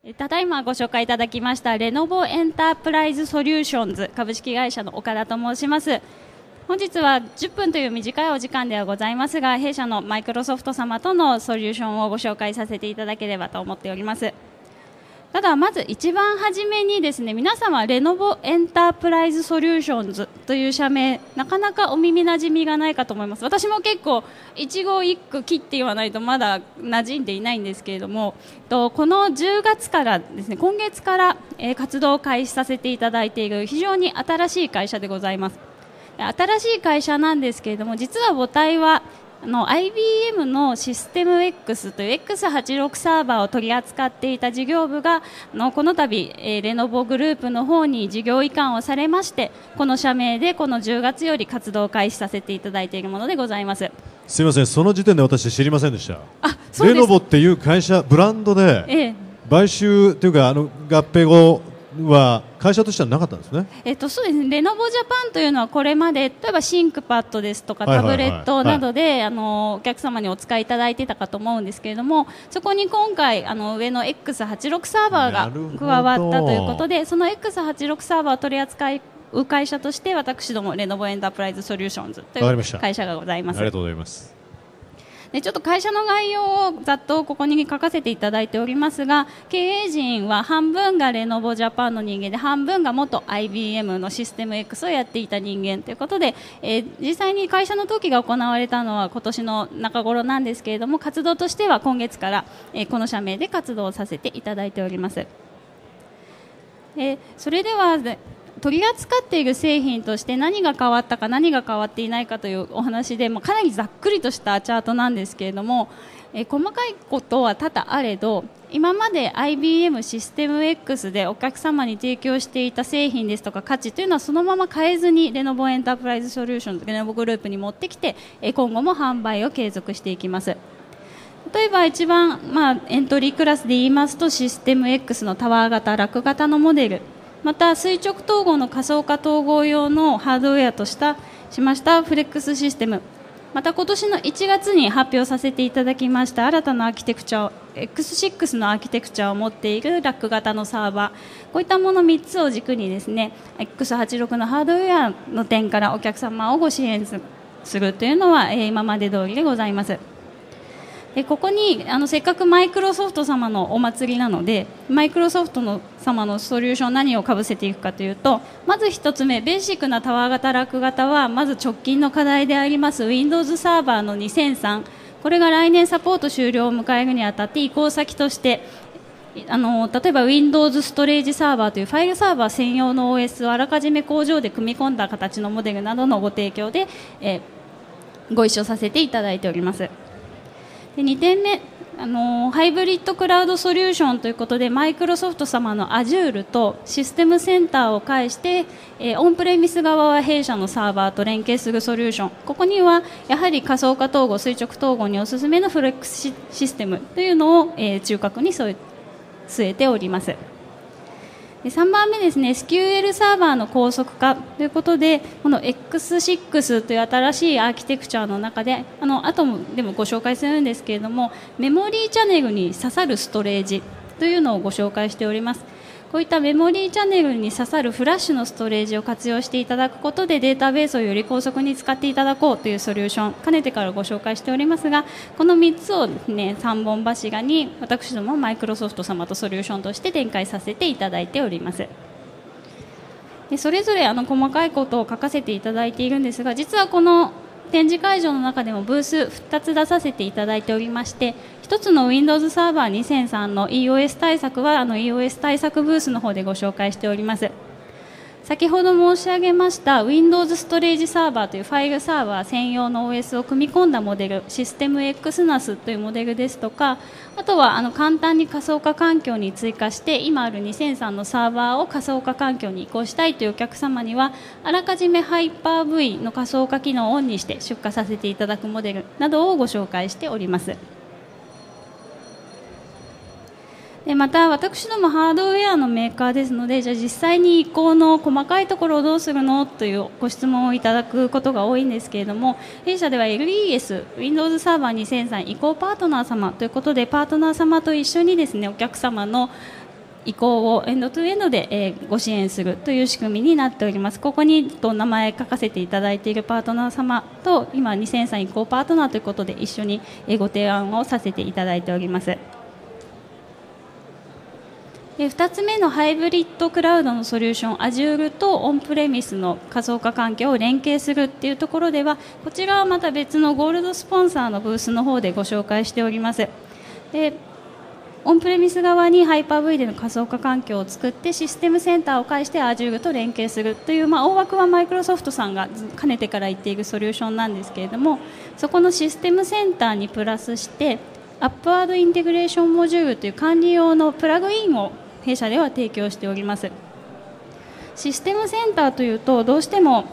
ただいまご紹介いただきましたレノボエンタープライズソリューションズ株式会社の岡田と申します。本日は10分という短いお時間ではございますが、弊社のマイクロソフト様とのソリューションをご紹介させていただければと思っております。ただまず一番初めにですね、皆様レノボエンタープライズソリューションズという社名、なかなかお耳なじみがないかと思います。私も結構一語一句切って言わないとまだ馴染んでいないんですけれども、この10月からですね、今月から活動を開始させていただいている非常に新しい会社でございます。新しい会社なんですけれども、実は母体はIBM のシステム X という X86 サーバーを取り扱っていた事業部がこの度、レノボグループの方に事業移管をされまして、この社名でこの10月より活動を開始させていただいているものでございます。 すみません、その時点で私知りませんでした。 そうです。 レノボっていう会社ブランドで、買収というか合併後は会社としてはなかったんですね。 そうですね。レノボジャパンというのはこれまで例えばシンクパッドですとかタブレットなどでお客様にお使いいただいていたかと思うんですけれども、そこに今回上の X86 サーバーが加わったということで、その X86 サーバーを取り扱う会社として私どもレノボエンタープライズソリューションズという会社がございます。 ありがとうございます。 でちょっと会社の概要をざっとここに書かせていただいておりますが、経営陣は半分がレノボジャパンの人間で、半分が元 IBM のシステム X をやっていた人間ということで、実際に会社の登記が行われたのは今年の中頃なんですけれども、活動としては今月から、この社名で活動をさせていただいております。それでは取り扱っている製品として何が変わったか何が変わっていないかというお話で、かなりざっくりとしたチャートなんですけれども、細かいことは多々あれど、今まで IBM システム X でお客様に提供していた製品ですとか価値というのはそのまま変えずにレノボエンタープライズソリューションレノボグループに持ってきて、今後も販売を継続していきます。例えば一番、エントリークラスで言いますと、システム X のタワー型ラック型のモデル、また垂直統合の仮想化統合用のハードウェアとしましたフレックスシステム、また今年の1月に発表させていただきました新たなアーキテクチャ X6 のアーキテクチャを持っているラック型のサーバー、こういったもの3つを軸にですね、 X86 のハードウェアの点からお客様をご支援するというのは今まで通りでございます。ここにせっかくマイクロソフト様のお祭りなので、マイクロソフト様のソリューション何をかぶせていくかというと、まず1つ目、ベーシックなタワー型ラック型はまず直近の課題であります Windows サーバーの2003、これが来年サポート終了を迎えるにあたって移行先として例えば Windows ストレージサーバーというファイルサーバー専用の OS をあらかじめ工場で組み込んだ形のモデルなどのご提供で、ご一緒させていただいております。で2点目、ハイブリッドクラウドソリューションということで、マイクロソフト様の Azure とシステムセンターを介して、オンプレミス側は弊社のサーバーと連携するソリューション、ここにはやはり仮想化統合垂直統合におすすめのフレックスシステムというのを、中核に据えております。3番目ですね、SQL サーバーの高速化ということで、この X6 という新しいアーキテクチャの中で後でもご紹介するんですけれども、メモリーチャンネルに刺さるストレージというのをご紹介しております。こういったメモリーチャンネルに刺さるフラッシュのストレージを活用していただくことで、データベースをより高速に使っていただこうというソリューション、かねてからご紹介しておりますが、この3つをですね、3本柱に私どもマイクロソフト様とソリューションとして展開させていただいております。でそれぞれ細かいことを書かせていただいているんですが、実はこの展示会場の中でもブース2つ出させていただいておりまして、1つの Windows サーバー2003の EOS 対策はEOS 対策ブースの方でご紹介しております。先ほど申し上げました Windows ストレージサーバーというファイルサーバー専用の OS を組み込んだモデル、システム XNAS というモデルですとか、あとは簡単に仮想化環境に追加して今ある2003のサーバーを仮想化環境に移行したいというお客様には、あらかじめハイパー V の仮想化機能をオンにして出荷させていただくモデルなどをご紹介しております。でまた私どもハードウェアのメーカーですので、じゃあ実際に移行の細かいところをどうするのというご質問をいただくことが多いんですけれども、弊社では LES Windows サーバー2003移行パートナー様ということで、パートナー様と一緒にですね、お客様の移行をエンドトゥエンドで、ご支援するという仕組みになっております。ここに名前書かせていただいているパートナー様と今2003移行パートナーということで一緒にご提案をさせていただいております。2つ目のハイブリッドクラウドのソリューション Azure とオンプレミスの仮想化環境を連携するっていうところではこちらはまた別のゴールドスポンサーのブースの方でご紹介しております。でオンプレミス側にハイパー V での仮想化環境を作ってシステムセンターを介して Azure と連携するという、大枠はマイクロソフトさんがかねてから言っているソリューションなんですけれどもそこのシステムセンターにプラスしてアップワードインテグレーションモジュールという管理用のプラグインを弊社では提供しております。システムセンターというとどうしても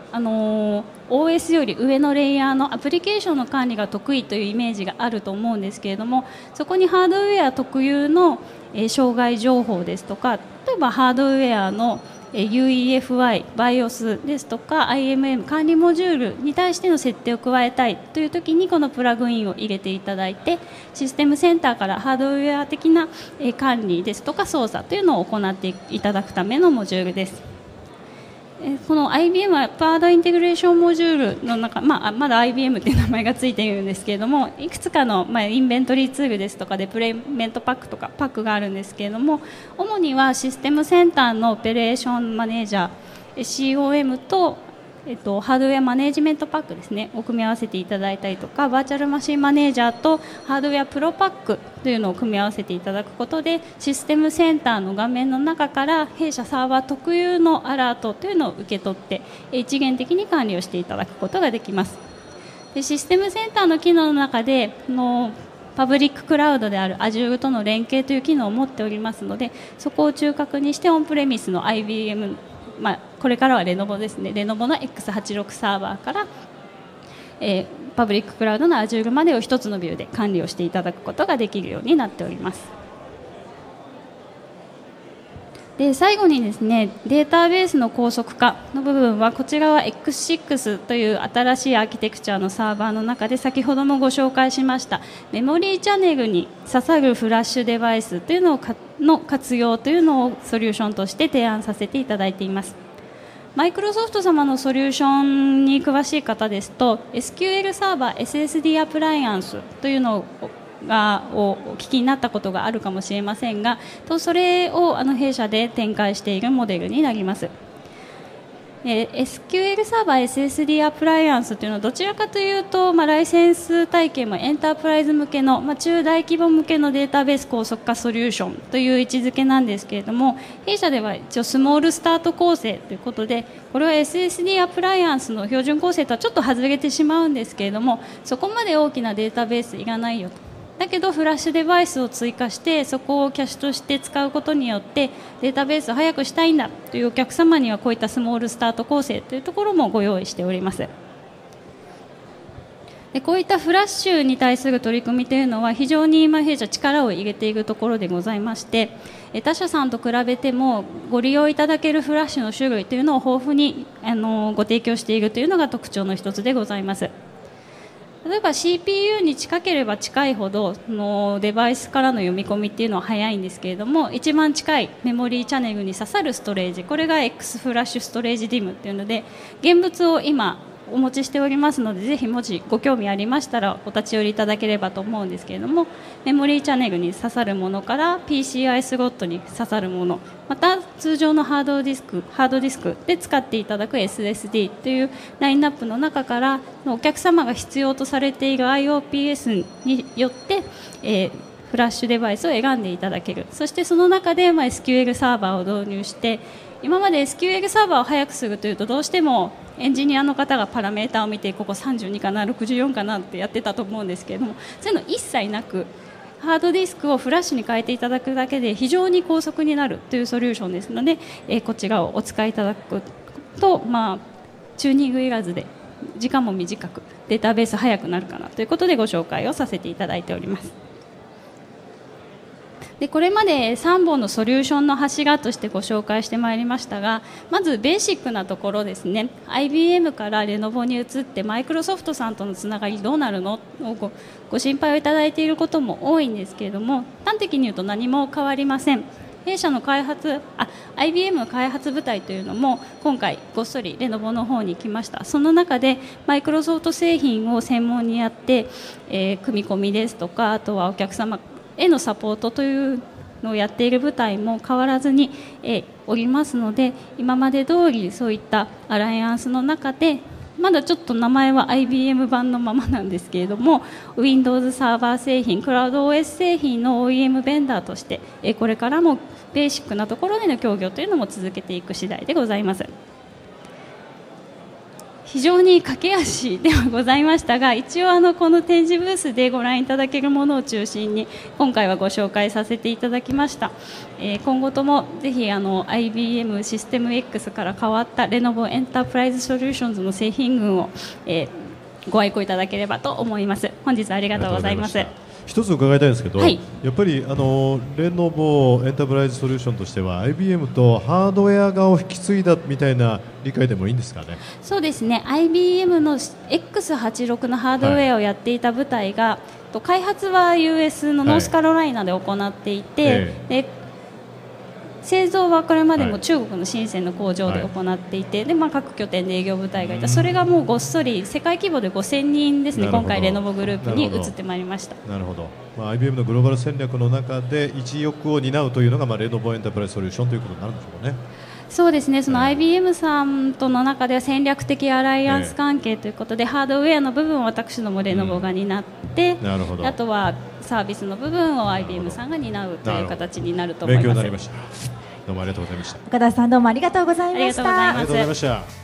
OS より上のレイヤーのアプリケーションの管理が得意というイメージがあると思うんですけれどもそこにハードウェア特有の障害情報ですとか例えばハードウェアの UEFI、BIOS ですとか IMM 管理モジュールに対しての設定を加えたいという時にこのプラグインを入れていただいてシステムセンターからハードウェア的な管理ですとか操作というのを行っていただくためのモジュールです。この IBM はパードインテグレーションモジュールの中、まだ IBM という名前がついているんですけれどもいくつかの、インベントリーツールですとかデプロイメントパックとかパックがあるんですけれども主にはシステムセンターのオペレーションマネージャー COM とハードウェアマネジメントパックですねを組み合わせていただいたりとかバーチャルマシンマネージャーとハードウェアプロパックというのを組み合わせていただくことでシステムセンターの画面の中から弊社サーバー特有のアラートというのを受け取って一元的に管理をしていただくことができます。でシステムセンターの機能の中でパブリッククラウドである Azure との連携という機能を持っておりますのでそこを中核にしてオンプレミスの IBMこれからはレノボですねレノボの X86 サーバーから、パブリッククラウドの Azure までを一つのビューで管理をしていただくことができるようになっております。で最後にですねデータベースの高速化の部分はこちらは X6 という新しいアーキテクチャのサーバーの中で先ほどもご紹介しましたメモリーチャンネルに刺さるフラッシュデバイスというのの活用というのをソリューションとして提案させていただいています。マイクロソフト様のソリューションに詳しい方ですと SQL サーバー SSD アプライアンスというのをお聞きになったことがあるかもしれませんがそれを弊社で展開しているモデルになります。SQL サーバー SSD アプライアンスというのはどちらかというと、ライセンス体系もエンタープライズ向けの、中大規模向けのデータベース高速化ソリューションという位置づけなんですけれども弊社では一応スモールスタート構成ということでこれは SSD アプライアンスの標準構成とはちょっと外れてしまうんですけれどもそこまで大きなデータベースいらないよとだけどフラッシュデバイスを追加してそこをキャッシュとして使うことによってデータベースを早くしたいんだというお客様にはこういったスモールスタート構成というところもご用意しております。でこういったフラッシュに対する取り組みというのは非常に今弊社力を入れているところでございまして他社さんと比べてもご利用いただけるフラッシュの種類というのを豊富にご提供しているというのが特徴の一つでございます。例えば CPU に近ければ近いほどデバイスからの読み込みっていうのは早いんですけれども一番近いメモリーチャンネルに刺さるストレージこれが X フラッシュストレージ DIMM っていうので現物を今お持ちしておりますのでぜひもしご興味ありましたらお立ち寄りいただければと思うんですけれどもメモリーチャンネルに刺さるものから PCI スロットに刺さるものまた通常のハードディスクで使っていただく SSD というラインナップの中からお客様が必要とされている IOPS によって、フラッシュデバイスを選んでいただけるそしてその中で、SQL サーバーを導入して今まで SQL サーバーを早くするというとどうしてもエンジニアの方がパラメータを見てここ32かな64かなってやってたと思うんですけれどもそういうの一切なくハードディスクをフラッシュに変えていただくだけで非常に高速になるというソリューションですので、こちらをお使いいただくと、チューニングいらずで時間も短くデータベース早くなるかなということでご紹介をさせていただいております。でこれまで3本のソリューションの柱としてご紹介してまいりましたがまずベーシックなところですね IBM からレノボに移ってマイクロソフトさんとのつながりどうなるのをご心配をいただいていることも多いんですけれども端的に言うと何も変わりません。 弊社のIBM 開発部隊というのも今回ごっそりレノボの方に来ました。その中でマイクロソフト製品を専門にやって、組み込みですとか、あとはお客様へのサポートというのをやっている部隊も変わらずに、おりますので、今まで通りそういったアライアンスの中でまだちょっと名前は IBM 版のままなんですけれども、 Windows サーバー製品、クラウド OS 製品の OEM ベンダーとして、これからもベーシックなところでの協業というのも続けていく次第でございます。非常に駆け足ではございましたが、一応この展示ブースでご覧いただけるものを中心に今回はご紹介させていただきました。今後ともぜひIBM システム X から変わったレノボエンタープライズソリューションズの製品群を、ご愛顧いただければと思います。本日はありがとうございます。 一つ伺いたいんですけど、 はい、 やっぱりレノボエンタープライズソリューションとしては IBM とハードウェア側を引き継いだみたいな理解でもいいんですかね。 そうですね、 IBM の X86 のハードウェアをやっていた部隊が、開発は US のノースカロライナで行っていて、で製造はこれまでも中国の深センの工場で行っていて、で各拠点で営業部隊がいた、それがもうごっそり世界規模で5000人ですね、今回レノボグループに移ってまいりました。 なるほど、IBM のグローバル戦略の中で一翼を担うというのが、レノボエンタープライズソリューションということになるんでしょうかね。 そうですね、その IBM さんとの中では戦略的アライアンス関係ということで、ハードウェアの部分を私どもレノボが担って、 なるほど、 あとはサービスの部分を IBM さんが担うという形になると思います。 勉強になりました。どうもありがとうございました。 岡田さん、どうもありがとうございました。 ありがとうございます。 ありがとうございました。